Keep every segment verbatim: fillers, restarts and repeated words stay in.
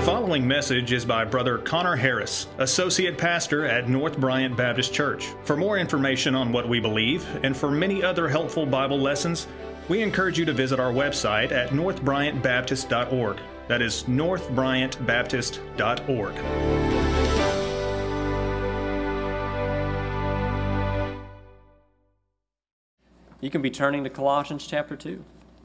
following message is by Brother Connor Harris, Associate Pastor at North Bryant Baptist Church. For more information on what we believe and for many other helpful Bible lessons, we encourage you to visit our website at north bryant baptist dot org. That is north bryant baptist dot org. You can be turning to Colossians chapter two.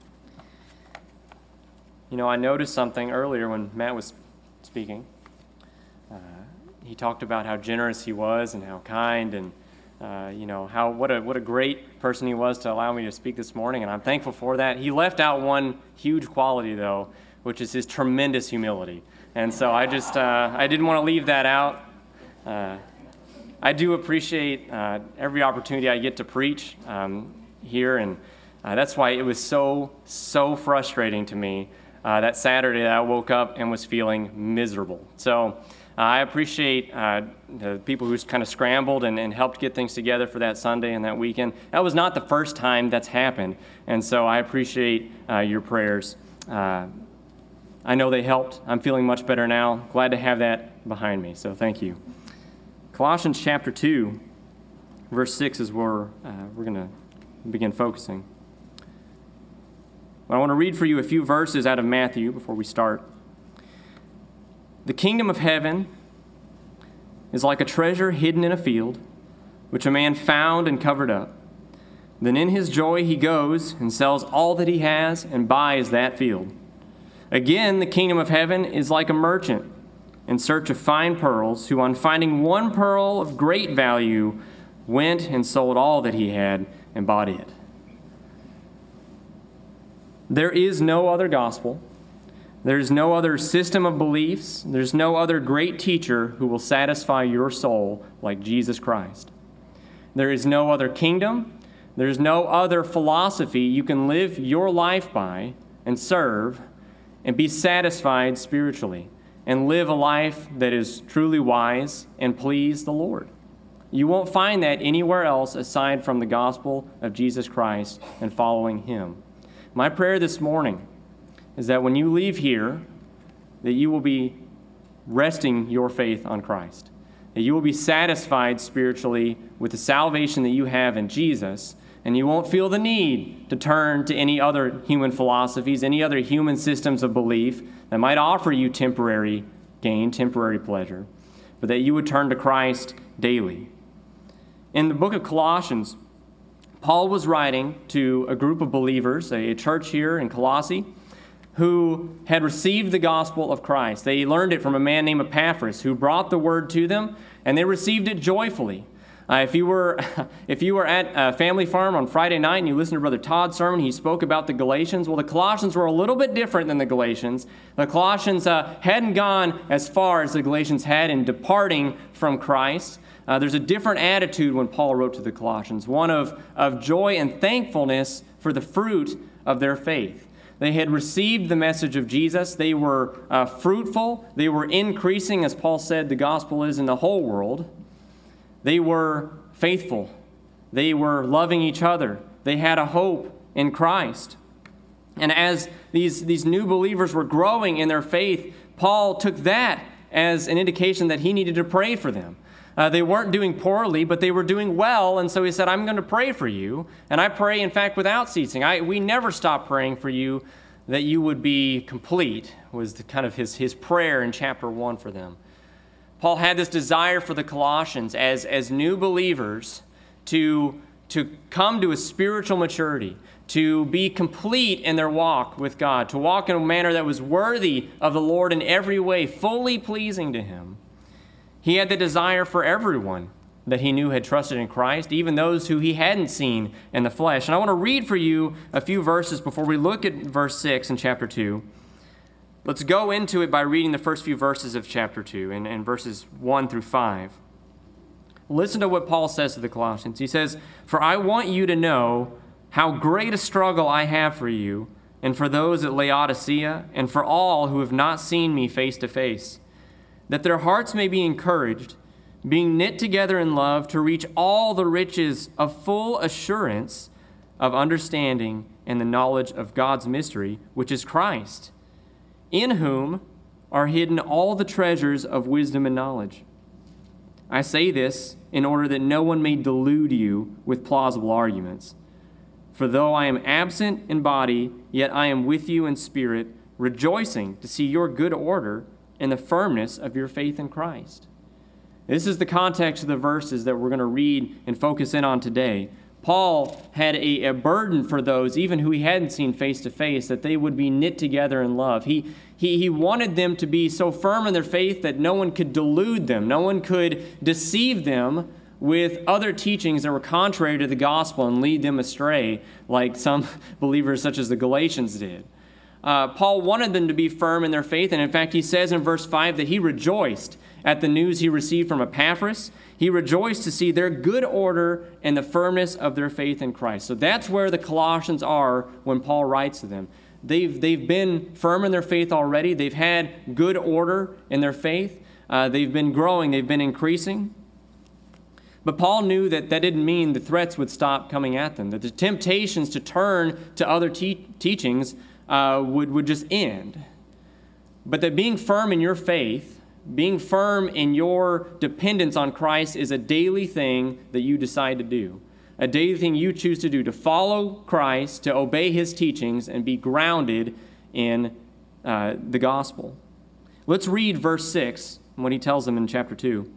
You know, I noticed something earlier when Matt was speaking. Uh, he talked about how generous he was and how kind and, uh, you know, how what a what a great person he was to allow me to speak this morning, and I'm thankful for that. He left out one huge quality, though, which is his tremendous humility. And so I just, uh, I didn't want to leave that out. Uh, I do appreciate uh, every opportunity I get to preach um, here, and uh, that's why it was so, so frustrating to me Uh, that Saturday that I woke up and was feeling miserable. So uh, I appreciate uh, the people who kind of scrambled and, and helped get things together for that Sunday and that weekend. That was not the first time that's happened, and so I appreciate uh, your prayers. Uh, I know they helped. I'm feeling much better now. Glad to have that behind me, so thank you. Colossians chapter two, verse six is where uh, we're going to begin focusing. I want to read for you a few verses out of Matthew before we start. The kingdom of heaven is like a treasure hidden in a field, which a man found and covered up. Then in his joy he goes and sells all that he has and buys that field. Again, the kingdom of heaven is like a merchant in search of fine pearls, who on finding one pearl of great value went and sold all that he had and bought it. There is no other gospel. There's no other system of beliefs. There's no other great teacher who will satisfy your soul like Jesus Christ. There is no other kingdom. There's no other philosophy you can live your life by and serve and be satisfied spiritually and live a life that is truly wise and please the Lord. You won't find that anywhere else aside from the gospel of Jesus Christ and following Him. My prayer this morning is that when you leave here, that you will be resting your faith on Christ, that you will be satisfied spiritually with the salvation that you have in Jesus, and you won't feel the need to turn to any other human philosophies, any other human systems of belief that might offer you temporary gain, temporary pleasure, but that you would turn to Christ daily. In the book of Colossians, Paul was writing to a group of believers, a church here in Colossae, who had received the gospel of Christ. They learned it from a man named Epaphras, who brought the word to them, and they received it joyfully. Uh, if you were if you were at a family farm on Friday night and you listened to Brother Todd's sermon, he spoke about the Galatians. Well, the Colossians were a little bit different than the Galatians. The Colossians uh, hadn't gone as far as the Galatians had in departing from Christ. Uh, there's a different attitude when Paul wrote to the Colossians, one of, of joy and thankfulness for the fruit of their faith. They had received the message of Jesus. They were uh, fruitful. They were increasing, as Paul said, the gospel is in the whole world. They were faithful. They were loving each other. They had a hope in Christ. And as these, these new believers were growing in their faith, Paul took that as an indication that he needed to pray for them. Uh, they weren't doing poorly, but they were doing well, and so he said, I'm going to pray for you. And I pray, in fact, without ceasing. I, we never stop praying for you that you would be complete, was the, kind of his, his prayer in chapter one for them. Paul had this desire for the Colossians as, as new believers to, to come to a spiritual maturity, to be complete in their walk with God, to walk in a manner that was worthy of the Lord in every way, fully pleasing to Him. He had the desire for everyone that he knew had trusted in Christ, even those who he hadn't seen in the flesh. And I want to read for you a few verses before we look at verse six in chapter two. Let's go into it by reading the first few verses of chapter two and, and verses one through five. Listen to what Paul says to the Colossians. He says, "For I want you to know how great a struggle I have for you and for those at Laodicea and for all who have not seen me face to face, that their hearts may be encouraged, being knit together in love, to reach all the riches of full assurance of understanding and the knowledge of God's mystery, which is Christ, in whom are hidden all the treasures of wisdom and knowledge. I say this in order that no one may delude you with plausible arguments. For though I am absent in body, yet I am with you in spirit, rejoicing to see your good order and the firmness of your faith in Christ. This is the context of the verses that we're going to read and focus in on today. Paul had a, a burden for those, even who he hadn't seen face to face, that they would be knit together in love. He, he, he wanted them to be so firm in their faith that no one could delude them. No one could deceive them with other teachings that were contrary to the gospel and lead them astray, like some believers such as the Galatians did. Uh, Paul wanted them to be firm in their faith, and in fact, he says in verse five that he rejoiced at the news he received from Epaphras. He rejoiced to see their good order and the firmness of their faith in Christ. So that's where the Colossians are when Paul writes to them. They've, they've been firm in their faith already. They've had good order in their faith. Uh, they've been growing. They've been increasing. But Paul knew that that didn't mean the threats would stop coming at them, that the temptations to turn to other te- teachings uh, would, would just end. But that being firm in your faith, being firm in your dependence on Christ is a daily thing that you decide to do. A daily thing you choose to do, to follow Christ, to obey his teachings, and be grounded in uh, the gospel. Let's read verse six, and what he tells them in chapter two.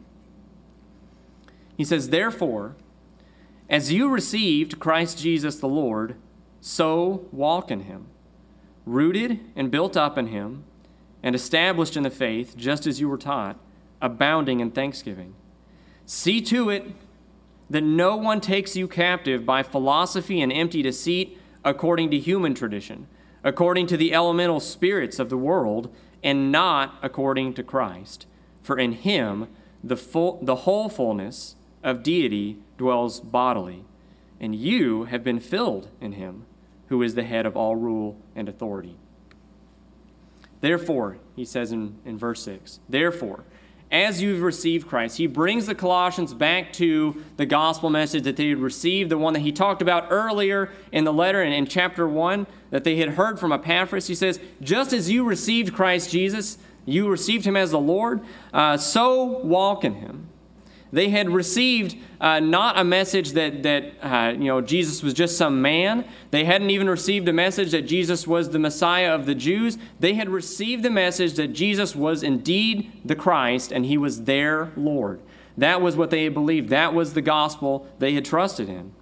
He says, "Therefore, as you received Christ Jesus the Lord, so walk in him, rooted and built up in him, and established in the faith, just as you were taught, abounding in thanksgiving. See to it that no one takes you captive by philosophy and empty deceit, according to human tradition, according to the elemental spirits of the world, and not according to Christ. For in him the full, the whole fullness of deity dwells bodily, and you have been filled in him, who is the head of all rule and authority." Therefore, he says in, in verse six, therefore, as you've received Christ, he brings the Colossians back to the gospel message that they had received, the one that he talked about earlier in the letter in, in chapter one, that they had heard from Epaphras. He says, just as you received Christ Jesus, you received him as the Lord, uh, so walk in him. They had received uh, not a message that, that uh, you know, Jesus was just some man. They hadn't even received a message that Jesus was the Messiah of the Jews. They had received the message that Jesus was indeed the Christ and he was their Lord. That was what they had believed. That was the gospel they had trusted in.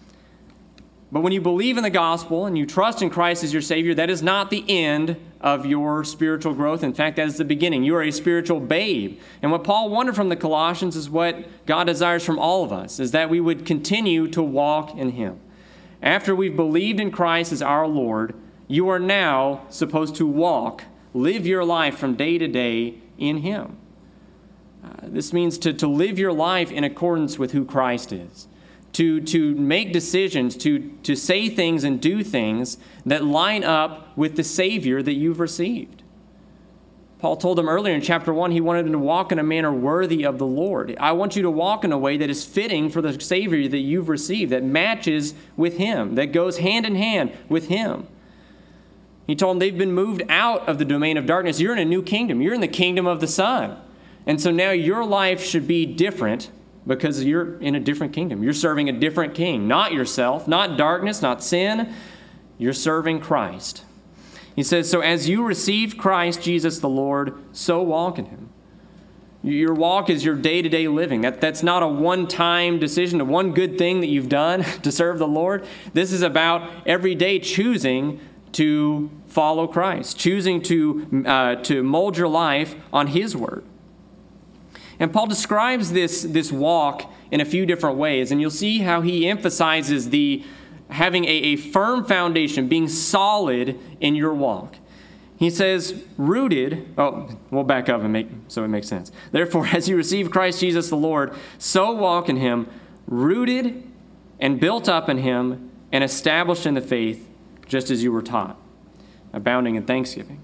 But when you believe in the gospel and you trust in Christ as your Savior, that is not the end of your spiritual growth. In fact, that is the beginning. You are a spiritual babe. And what Paul wanted from the Colossians is what God desires from all of us, is that we would continue to walk in him. After we've believed in Christ as our Lord, you are now supposed to walk, live your life from day to day in him. Uh, this means to, to live your life in accordance with who Christ is. To, to make decisions, to, to say things and do things that line up with the Savior that you've received. Paul told them earlier in chapter one, he wanted them to walk in a manner worthy of the Lord. I want you to walk in a way that is fitting for the Savior that you've received, that matches with him, that goes hand in hand with him. He told them they've been moved out of the domain of darkness. You're in a new kingdom. You're in the kingdom of the Son. And so now your life should be different because you're in a different kingdom. You're serving a different king, not yourself, not darkness, not sin. You're serving Christ. He says, so as you received Christ Jesus the Lord, so walk in him. Your walk is your day-to-day living. That, that's not a one-time decision, a one good thing that you've done to serve the Lord. This is about every day choosing to follow Christ, choosing to, uh, to mold your life on his word. And Paul describes this, this walk in a few different ways, and you'll see how he emphasizes the having a, a firm foundation, being solid in your walk. He says, rooted, oh, we'll back up and make so it makes sense. Therefore, as you receive Christ Jesus the Lord, so walk in him, rooted and built up in him, and established in the faith, just as you were taught, abounding in thanksgiving.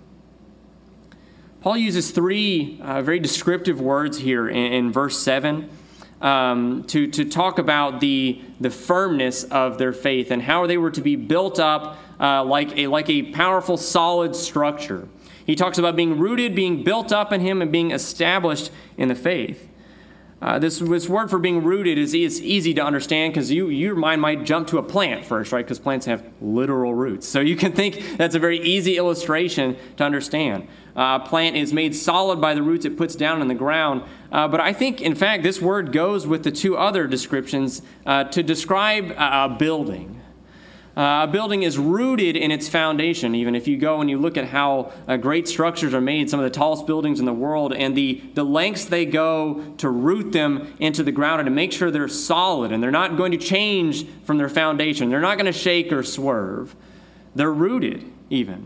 Paul uses three uh, very descriptive words here in, in verse seven um, to, to talk about the, the firmness of their faith and how they were to be built up uh, like, a, like a powerful, solid structure. He talks about being rooted, being built up in him, and being established in the faith. Uh, this, this word for being rooted is, is easy to understand because you, your mind might jump to a plant first, right? Because plants have literal roots. So you can think that's a very easy illustration to understand. Uh, a plant is made solid by the roots it puts down in the ground. Uh, but I think, in fact, this word goes with the two other descriptions uh, to describe a, a building. Uh, a building is rooted in its foundation. Even if you go and you look at how uh, great structures are made, some of the tallest buildings in the world, and the, the lengths they go to root them into the ground and to make sure they're solid and they're not going to change from their foundation. They're not going to shake or swerve. They're rooted even.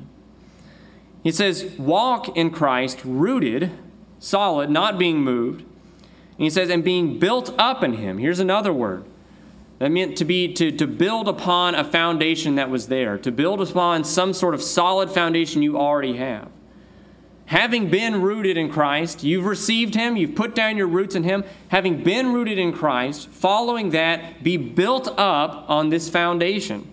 He says, walk in Christ, rooted, solid, not being moved. And he says, and being built up in him. Here's another word. That meant to be to, to build upon a foundation that was there, to build upon some sort of solid foundation you already have. Having been rooted in Christ, you've received him, you've put down your roots in him. Having been rooted in Christ, following that, be built up on this foundation.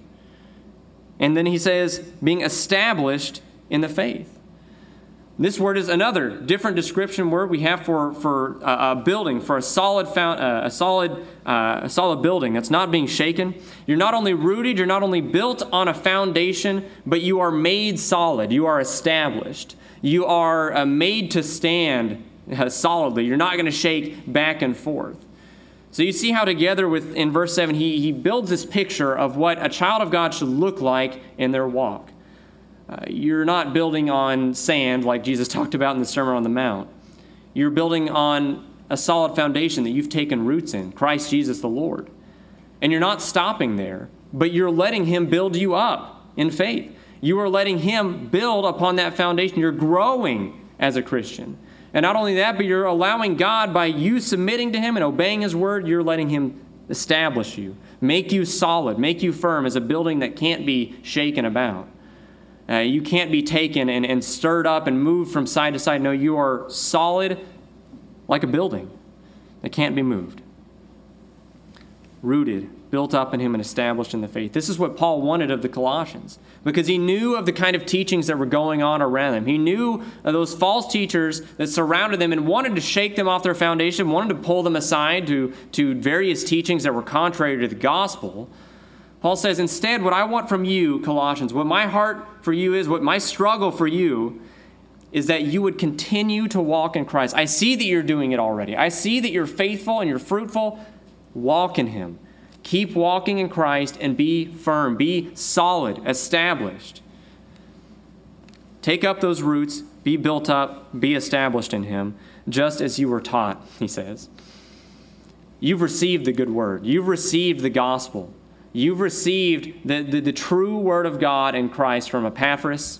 And then he says, being established in the faith. This word is another different description word we have for, for a, a building, for a solid found, uh, a solid uh, a solid building that's not being shaken. You're not only rooted, you're not only built on a foundation, but you are made solid. You are established. You are uh, made to stand uh, solidly. You're not going to shake back and forth. So you see how together with in verse seven, he, he builds this picture of what a child of God should look like in their walk. Uh, you're not building on sand like Jesus talked about in the Sermon on the Mount. You're building on a solid foundation that you've taken roots in, Christ Jesus the Lord. And you're not stopping there, but you're letting him build you up in faith. You are letting him build upon that foundation. You're growing as a Christian. And not only that, but you're allowing God, by you submitting to him and obeying his word, you're letting him establish you, make you solid, make you firm as a building that can't be shaken about. Uh, you can't be taken and, and stirred up and moved from side to side. No, you are solid like a building that can't be moved. Rooted, built up in him, and established in the faith. This is what Paul wanted of the Colossians, because he knew of the kind of teachings that were going on around them. He knew of those false teachers that surrounded them and wanted to shake them off their foundation, wanted to pull them aside to, to various teachings that were contrary to the gospel. Paul says, instead, what I want from you, Colossians, what my heart for you is, what my struggle for you is that you would continue to walk in Christ. I see that you're doing it already. I see that you're faithful and you're fruitful. Walk in him. Keep walking in Christ and be firm, be solid, established. Take up those roots, be built up, be established in him, just as you were taught, he says. You've received the good word. You've received the gospel. You've received the, the, the true word of God in Christ from Epaphras.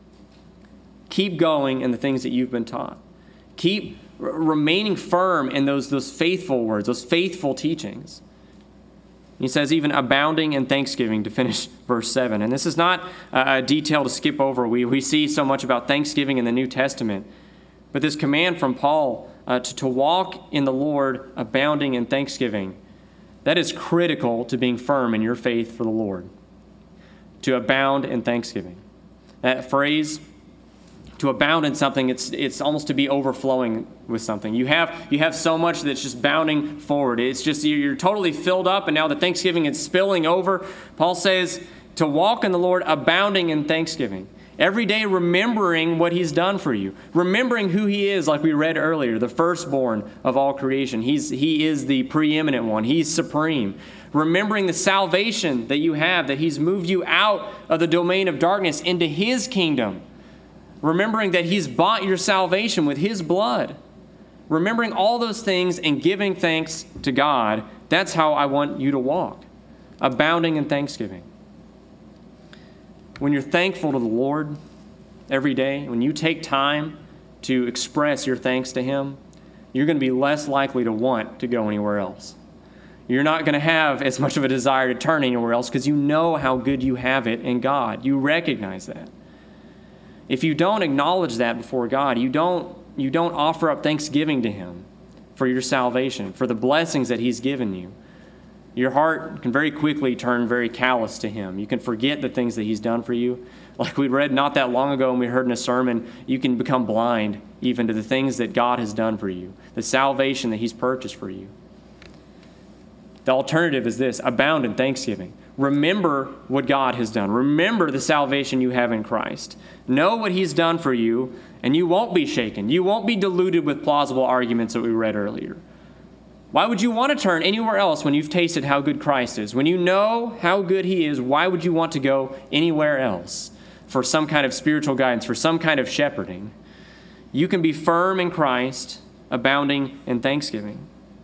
Keep going in the things that you've been taught. Keep r- remaining firm in those, those faithful words, those faithful teachings. He says, even abounding in thanksgiving, to finish verse seven. And this is not a, a detail to skip over. We, we see so much about thanksgiving in the New Testament. But this command from Paul uh, to, to walk in the Lord, abounding in thanksgiving, that is critical to being firm in your faith for the Lord. To abound in thanksgiving. That phrase, to abound in something, it's it's almost to be overflowing with something. You have you have so much that's just bounding forward. It's just you're totally filled up, and now the thanksgiving is spilling over. Paul says to walk in the Lord, abounding in thanksgiving. Every day remembering what he's done for you. Remembering who he is, like we read earlier, the firstborn of all creation. He's, he is the preeminent one. He's supreme. Remembering the salvation that you have, that he's moved you out of the domain of darkness into his kingdom. Remembering that he's bought your salvation with his blood. Remembering all those things and giving thanks to God. That's how I want you to walk. Abounding in thanksgiving. When you're thankful to the Lord every day, when you take time to express your thanks to him, you're going to be less likely to want to go anywhere else. You're not going to have as much of a desire to turn anywhere else because you know how good you have it in God. You recognize that. If you don't acknowledge that before God, you don't, you don't offer up thanksgiving to him for your salvation, for the blessings that he's given you, Your heart can very quickly turn very callous to him. You can forget the things that he's done for you. Like we read not that long ago and we heard in a sermon, you can become blind even to the things that God has done for you, the salvation that he's purchased for you. The alternative is this: abound in thanksgiving. Remember what God has done. Remember the salvation you have in Christ. Know what he's done for you, and you won't be shaken. You won't be deluded with plausible arguments that we read earlier. Why would you want to turn anywhere else when you've tasted how good Christ is? When you know how good he is, why would you want to go anywhere else for some kind of spiritual guidance, for some kind of shepherding? You can be firm in Christ, abounding in thanksgiving.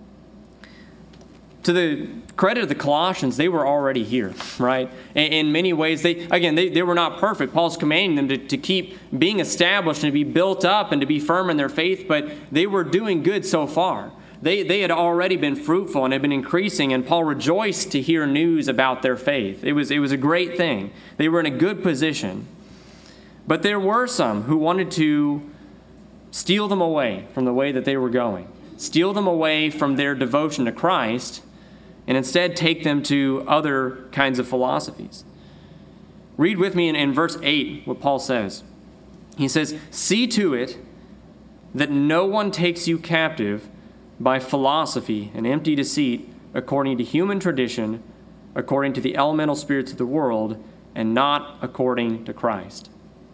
To the credit of the Colossians, they were already here, right? In, in many ways, they again, they, they were not perfect. Paul's commanding them to, to keep being established and to be built up and to be firm in their faith, but they were doing good so far. They, they had already been fruitful and had been increasing, and Paul rejoiced to hear news about their faith. It was, it was a great thing. They were in a good position. But there were some who wanted to steal them away from the way that they were going, steal them away from their devotion to Christ, and instead take them to other kinds of philosophies. Read with me in, in verse eight what Paul says. He says, "See to it that no one takes you captive by philosophy and empty deceit, according to human tradition, according to the elemental spirits of the world, and not according to Christ."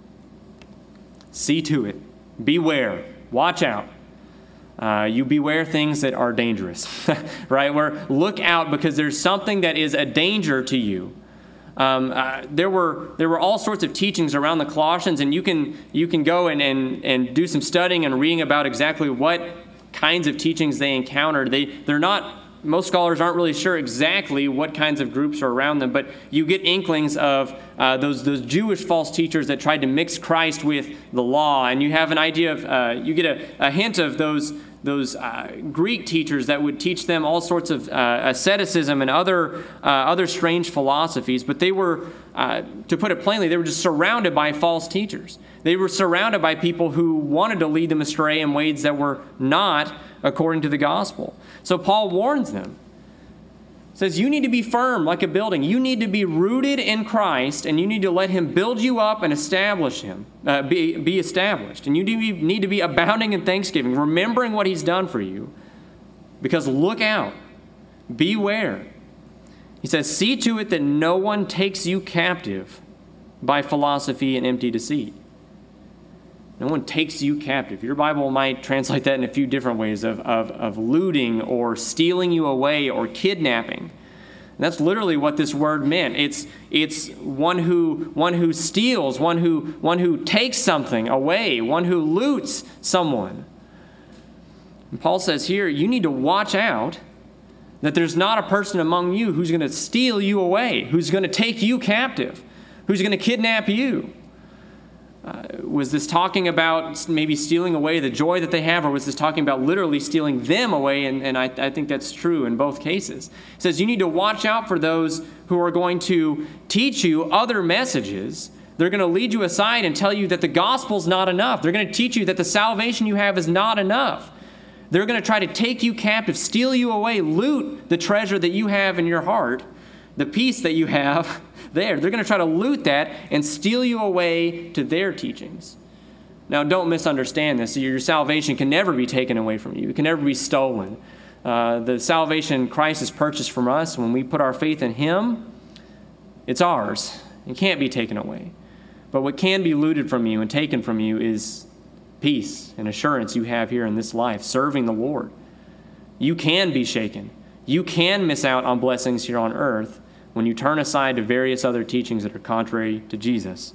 See to it. Beware. Watch out. Uh, you beware things that are dangerous, right? Where look out because there's something that is a danger to you. Um, uh, there were there were all sorts of teachings around the Colossians, and you can you can go and, and, and do some studying and reading about exactly what kinds of teachings they encountered. They they're not. Most scholars aren't really sure exactly what kinds of groups are around them, but you get inklings of uh, those those Jewish false teachers that tried to mix Christ with the law, and you have an idea of uh, you get a, a hint of those those uh, Greek teachers that would teach them all sorts of uh, asceticism and other uh, other strange philosophies. But they were, uh, to put it plainly, they were just surrounded by false teachers. They were surrounded by people who wanted to lead them astray in ways that were not according to the gospel. So Paul warns them. Says you need to be firm like a building. You need to be rooted in Christ, and you need to let him build you up and establish him, uh, be, be established. And you need to be abounding in thanksgiving, remembering what he's done for you. Because look out. Beware. He says, see to it that no one takes you captive by philosophy and empty deceit. No one takes you captive. Your Bible might translate that in a few different ways of, of, of looting or stealing you away or kidnapping. And that's literally what this word meant. It's, it's one who, one who steals, one who, one who takes something away, one who loots someone. And Paul says here, you need to watch out that there's not a person among you who's going to steal you away, who's going to take you captive, who's going to kidnap you. Uh, was this talking about maybe stealing away the joy that they have, or was this talking about literally stealing them away? And, and I, I think that's true in both cases. It says you need to watch out for those who are going to teach you other messages. They're going to lead you aside and tell you that the gospel's not enough. They're going to teach you that the salvation you have is not enough. They're going to try to take you captive, steal you away, loot the treasure that you have in your heart, the peace that you have there. They're going to try to loot that and steal you away to their teachings. Now, don't misunderstand this. Your salvation can never be taken away from you. It can never be stolen. Uh, the salvation Christ has purchased from us, when we put our faith in him, it's ours. It can't be taken away. But what can be looted from you and taken from you is peace and assurance you have here in this life, serving the Lord. You can be shaken. You can miss out on blessings here on earth when you turn aside to various other teachings that are contrary to Jesus.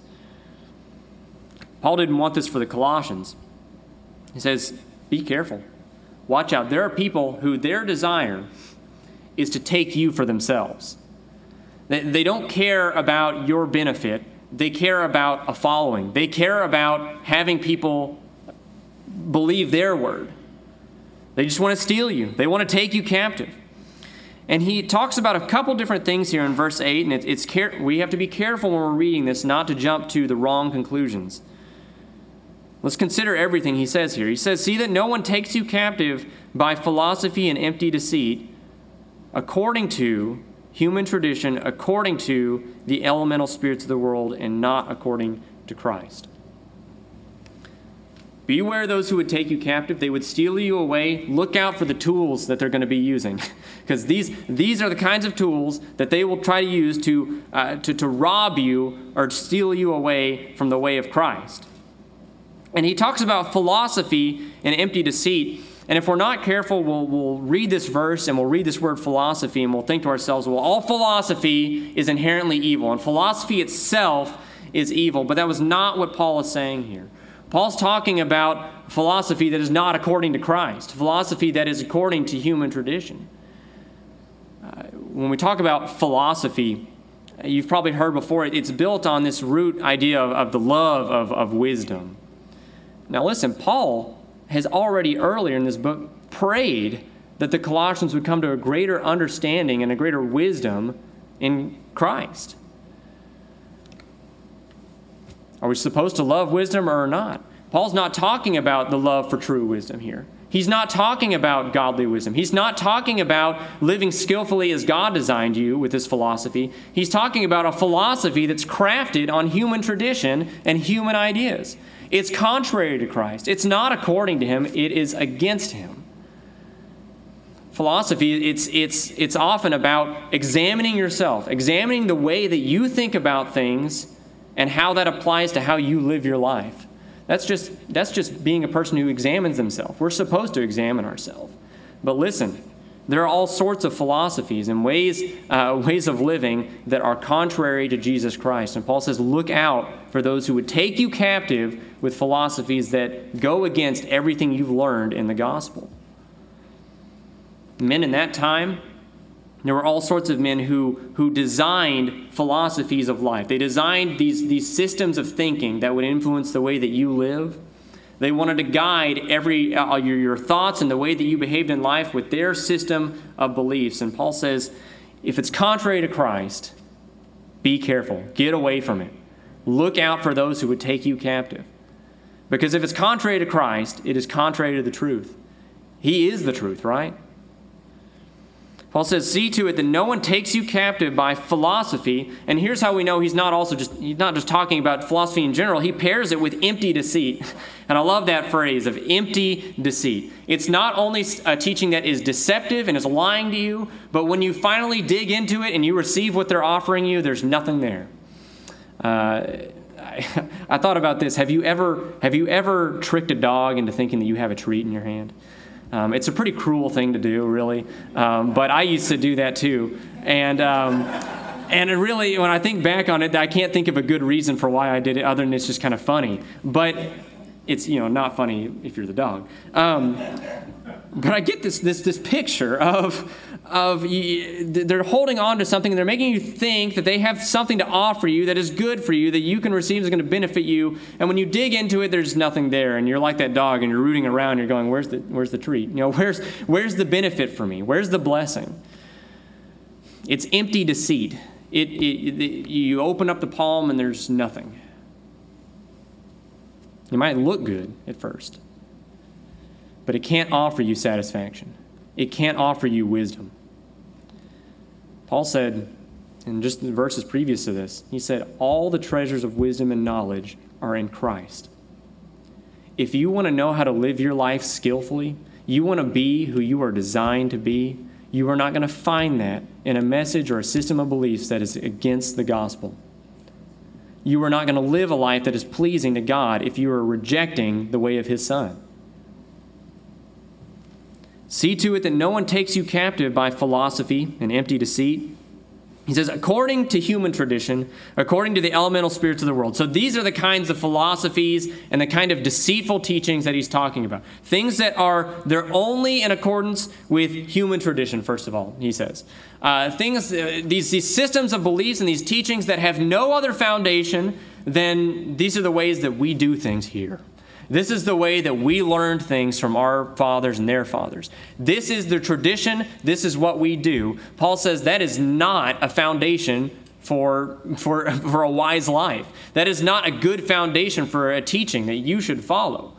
Paul didn't want this for the Colossians. He says, be careful. Watch out. There are people who their desire is to take you for themselves. They, they don't care about your benefit. They care about a following. They care about having people believe their word. They just want to steal you. They want to take you captive. And he talks about a couple different things here in verse eight, and it's, it's care- we have to be careful when we're reading this not to jump to the wrong conclusions. Let's consider everything he says here. He says, see that no one takes you captive by philosophy and empty deceit, according to human tradition, according to the elemental spirits of the world, and not according to Christ. Beware those who would take you captive. They would steal you away. Look out for the tools that they're going to be using, because these these are the kinds of tools that they will try to use to, uh, to, to rob you or steal you away from the way of Christ. And he talks about philosophy and empty deceit. And if we're not careful, we'll, we'll read this verse and we'll read this word philosophy and we'll think to ourselves, well, all philosophy is inherently evil, and philosophy itself is evil. But that was not what Paul is saying here. Paul's talking about philosophy that is not according to Christ, philosophy that is according to human tradition. Uh, when we talk about philosophy, you've probably heard before, it's built on this root idea of, of the love of, of wisdom. Now listen, Paul has already earlier in this book prayed that the Colossians would come to a greater understanding and a greater wisdom in Christ. Are we supposed to love wisdom or not? Paul's not talking about the love for true wisdom here. He's not talking about godly wisdom. He's not talking about living skillfully as God designed you with this philosophy. He's talking about a philosophy that's crafted on human tradition and human ideas. It's contrary to Christ. It's not according to him. It is against him. Philosophy, it's, it's, it's often about examining yourself, examining the way that you think about things and how that applies to how you live your life. That's just, that's just being a person who examines themselves. We're supposed to examine ourselves. But listen, there are all sorts of philosophies and ways, uh, ways of living that are contrary to Jesus Christ. And Paul says, look out for those who would take you captive with philosophies that go against everything you've learned in the gospel. Men in that time, there were all sorts of men who, who designed philosophies of life. They designed these, these systems of thinking that would influence the way that you live. They wanted to guide every uh, your, your thoughts and the way that you behaved in life with their system of beliefs. And Paul says, if it's contrary to Christ, be careful. Get away from it. Look out for those who would take you captive. Because if it's contrary to Christ, it is contrary to the truth. He is the truth, right? Paul says, see to it that no one takes you captive by philosophy. And here's how we know he's not also just, he's not just talking about philosophy in general. He pairs it with empty deceit. And I love that phrase of empty deceit. It's not only a teaching that is deceptive and is lying to you, but when you finally dig into it and you receive what they're offering you, there's nothing there. Uh, I, I thought about this. Have you ever, have you ever tricked a dog into thinking that you have a treat in your hand? Um, it's a pretty cruel thing to do, really. Um, but I used to do that too. And um, and it really, when I think back on it, I can't think of a good reason for why I did it other than it's just kind of funny. But it's, you know, not funny if you're the dog. Um, but I get this this this picture of of they're holding on to something and they're making you think that they have something to offer you that is good for you, that you can receive, is going to benefit you. And when you dig into it, there's nothing there, and you're like that dog, and you're rooting around. You're going, "Where's the where's the treat? You know, where's where's the benefit for me? Where's the blessing?" It's empty deceit. It, it, it you open up the palm and there's nothing. It might look good at first, but it can't offer you satisfaction. It can't offer you wisdom. Paul said, in just the verses previous to this, he said, all the treasures of wisdom and knowledge are in Christ. If you want to know how to live your life skillfully, you want to be who you are designed to be, you are not going to find that in a message or a system of beliefs that is against the gospel. You are not going to live a life that is pleasing to God if you are rejecting the way of his Son. See to it that no one takes you captive by philosophy and empty deceit. He says, according to human tradition, according to the elemental spirits of the world. So these are the kinds of philosophies and the kind of deceitful teachings that he's talking about. Things that are, they're only in accordance with human tradition, first of all, he says. Uh, things, uh, these, these systems of beliefs and these teachings that have no other foundation than these are the ways that we do things here. This is the way that we learned things from our fathers and their fathers. This is the tradition. This is what we do. Paul says that is not a foundation for, for, for a wise life. That is not a good foundation for a teaching that you should follow.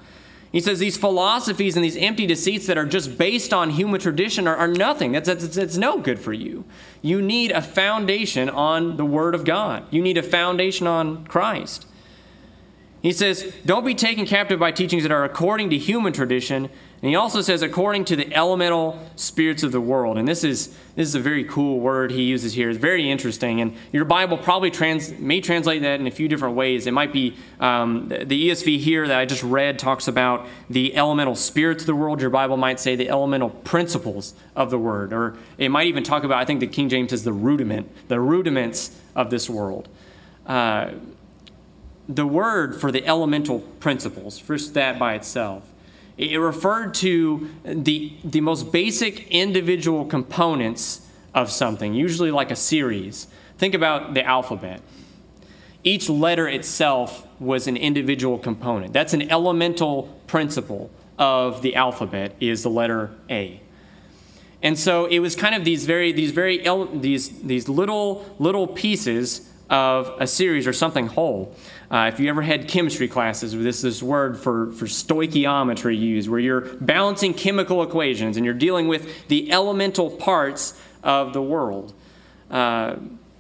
He says these philosophies and these empty deceits that are just based on human tradition are, are nothing. That's, that's, that's no good for you. You need a foundation on the Word of God. You need a foundation on Christ. He says, don't be taken captive by teachings that are according to human tradition. And he also says, according to the elemental spirits of the world. And this is this is a very cool word he uses here. It's very interesting. And your Bible probably trans, may translate that in a few different ways. It might be um, the E S V here that I just read talks about the elemental spirits of the world. Your Bible might say the elemental principles of the word. Or it might even talk about, I think the King James says the rudiment, the rudiments of this world. Uh, the word for the elemental principles, first that by itself, it referred to the, the most basic individual components of something, usually like a series. Think about the alphabet. Each letter itself was an individual component. That's an elemental principle of the alphabet, is the letter A. And so it was kind of these very, these very, these, these little, little pieces of a series or something whole. Uh, if you ever had chemistry classes, this is this word for, for stoichiometry used, where you're balancing chemical equations and you're dealing with the elemental parts of the world. Uh,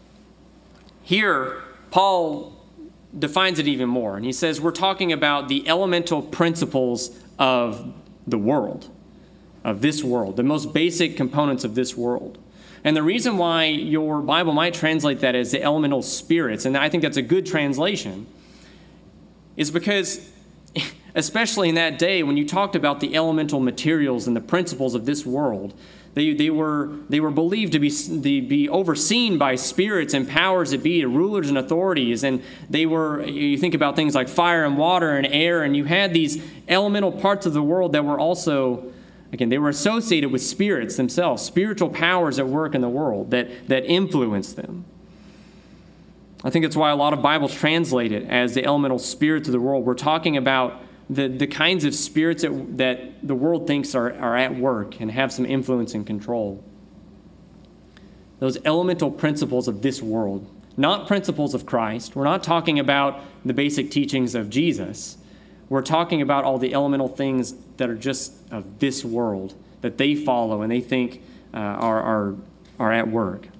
here, Paul defines it even more, and he says we're talking about the elemental principles of the world, of this world, the most basic components of this world. And the reason why your Bible might translate that as the elemental spirits, and I think that's a good translation, is because, especially in that day, when you talked about the elemental materials and the principles of this world, they, they, were, they were believed to be, to be overseen by spirits and powers that be, rulers and authorities. And they were, you think about things like fire and water and air, and you had these elemental parts of the world that were also, again, they were associated with spirits themselves, spiritual powers at work in the world that, that influenced them. I think that's why a lot of Bibles translate it as the elemental spirits of the world. We're talking about the, the kinds of spirits that, that the world thinks are, are at work and have some influence and control. Those elemental principles of this world, not principles of Christ. We're not talking about the basic teachings of Jesus. We're talking about all the elemental things that are just of this world that they follow and they think uh, are, are, are at work.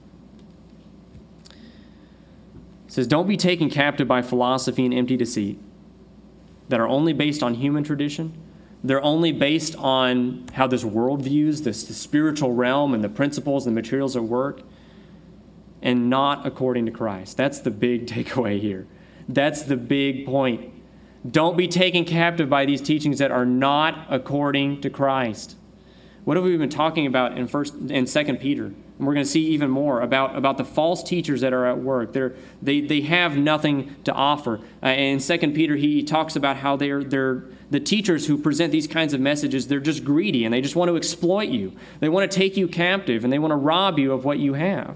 It says, don't be taken captive by philosophy and empty deceit that are only based on human tradition. They're only based on how this world views this the spiritual realm and the principles and the materials at work, and not according to Christ. That's the big takeaway here. That's the big point. Don't be taken captive by these teachings that are not according to Christ. What have we been talking about in first and Second Peter? And we're going to see even more about, about the false teachers that are at work. They're, they they have nothing to offer. Uh, in Second Peter, he talks about how they're they're the teachers who present these kinds of messages. They're just greedy and they just want to exploit you. They want to take you captive and they want to rob you of what you have.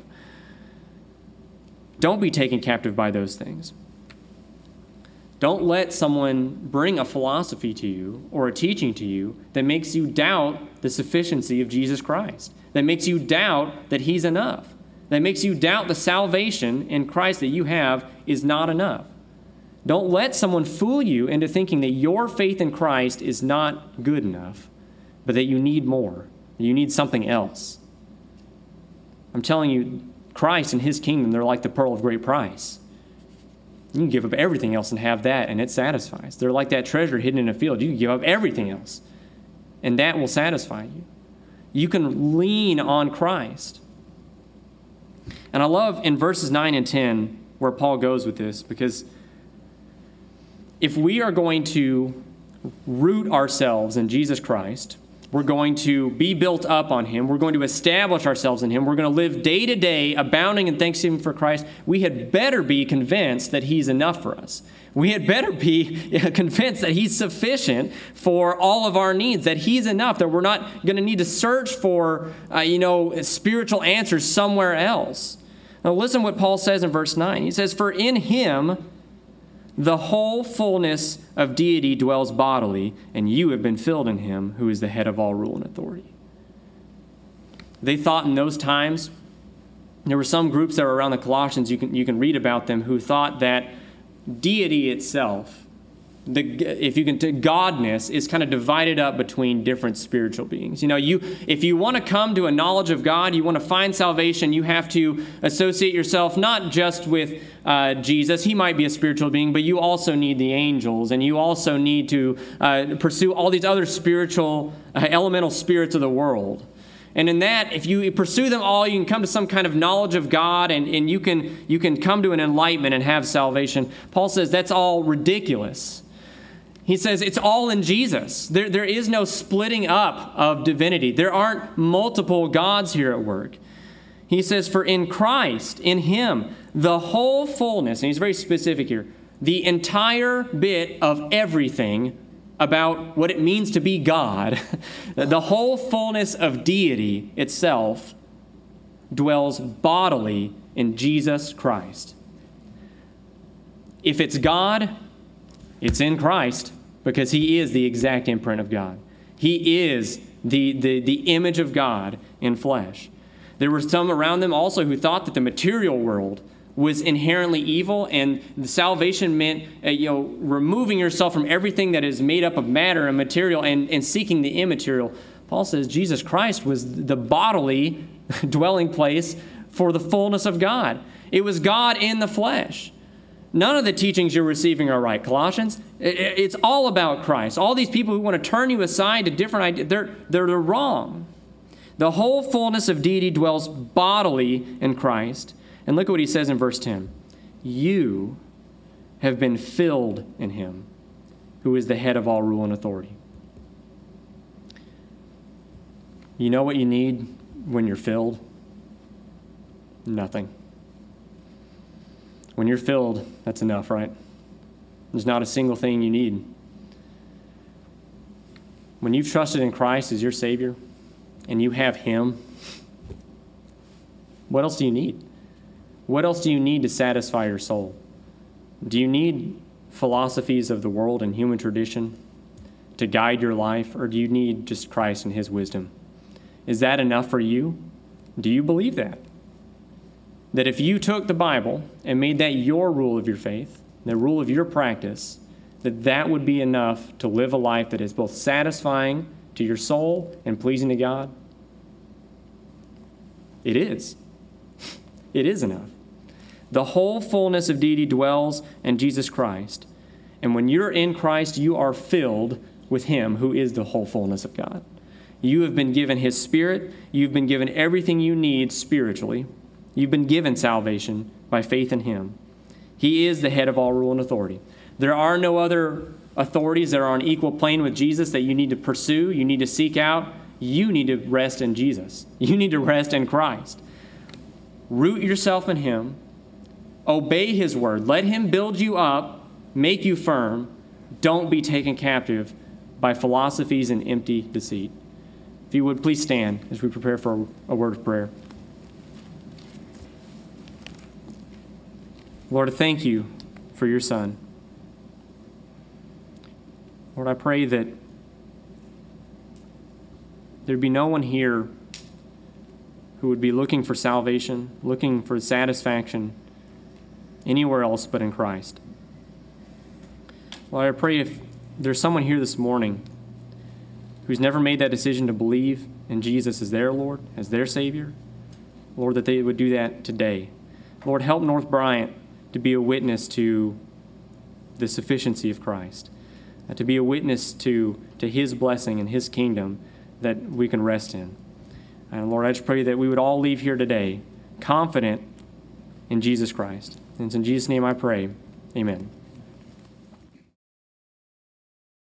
Don't be taken captive by those things. Don't let someone bring a philosophy to you or a teaching to you that makes you doubt the sufficiency of Jesus Christ, that makes you doubt that he's enough, that makes you doubt the salvation in Christ that you have is not enough. Don't let someone fool you into thinking that your faith in Christ is not good enough, but that you need more, that you need something else. I'm telling you, Christ and his kingdom, they're like the pearl of great price. You can give up everything else and have that, and it satisfies. They're like that treasure hidden in a field. You can give up everything else, and that will satisfy you. You can lean on Christ. And I love in verses nine and ten where Paul goes with this, because if we are going to root ourselves in Jesus Christ, we're going to be built up on him. We're going to establish ourselves in him. We're going to live day to day abounding in thanksgiving for Christ. We had better be convinced that he's enough for us. We had better be convinced that he's sufficient for all of our needs, that he's enough, that we're not going to need to search for, uh, you know, spiritual answers somewhere else. Now listen what Paul says in verse nine. He says, for in him the whole fullness of deity dwells bodily, and you have been filled in him who is the head of all rule and authority. They thought in those times, there were some groups that were around the Colossians, you can, you can read about them, who thought that deity itself the, if you can, godness is kind of divided up between different spiritual beings. You know, you if you want to come to a knowledge of God, you want to find salvation, you have to associate yourself not just with uh, Jesus. He might be a spiritual being, but you also need the angels, and you also need to uh, pursue all these other spiritual, uh, elemental spirits of the world. And in that, if you pursue them all, you can come to some kind of knowledge of God, and, and you can you can come to an enlightenment and have salvation. Paul says that's all ridiculous. He says it's all in Jesus. There, there is no splitting up of divinity. There aren't multiple gods here at work. He says, for in Christ, in Him, the whole fullness, and he's very specific here, the entire bit of everything about what it means to be God, the whole fullness of deity itself dwells bodily in Jesus Christ. If it's God, it's in Christ, because He is the exact imprint of God. He is the, the, the image of God in flesh. There were some around them also who thought that the material world was inherently evil, and the salvation meant uh, you know, removing yourself from everything that is made up of matter and material and, and seeking the immaterial. Paul says Jesus Christ was the bodily dwelling place for the fullness of God. It was God in the flesh. None of the teachings you're receiving are right, Colossians. It's all about Christ. All these people who want to turn you aside to different ideas, they're, they're, they're wrong. The whole fullness of deity dwells bodily in Christ. And look at what he says in verse ten. You have been filled in Him, who is the head of all rule and authority. You know what you need when you're filled? Nothing. When you're filled, that's enough, right? There's not a single thing you need. When you've trusted in Christ as your Savior and you have Him, what else do you need? What else do you need to satisfy your soul? Do you need philosophies of the world and human tradition to guide your life, or do you need just Christ and His wisdom? Is that enough for you? Do you believe that? That if you took the Bible and made that your rule of your faith, the rule of your practice, that that would be enough to live a life that is both satisfying to your soul and pleasing to God? It is. It is enough. The whole fullness of deity dwells in Jesus Christ. And when you're in Christ, you are filled with Him who is the whole fullness of God. You have been given His Spirit. You've been given everything you need spiritually. You've been given salvation by faith in Him. He is the head of all rule and authority. There are no other authorities that are on equal plane with Jesus that you need to pursue, you need to seek out. You need to rest in Jesus. You need to rest in Christ. Root yourself in Him. Obey His word. Let Him build you up, make you firm. Don't be taken captive by philosophies and empty deceit. If you would, please stand as we prepare for a word of prayer. Lord, I thank You for Your Son. Lord, I pray that there'd be no one here who would be looking for salvation, looking for satisfaction anywhere else but in Christ. Lord, I pray if there's someone here this morning who's never made that decision to believe in Jesus as their Lord, as their Savior, Lord, that they would do that today. Lord, help North Bryant to be a witness to the sufficiency of Christ, uh, to be a witness to, to His blessing and His kingdom that we can rest in. And Lord, I just pray that we would all leave here today confident in Jesus Christ. And it's in Jesus' name I pray. Amen.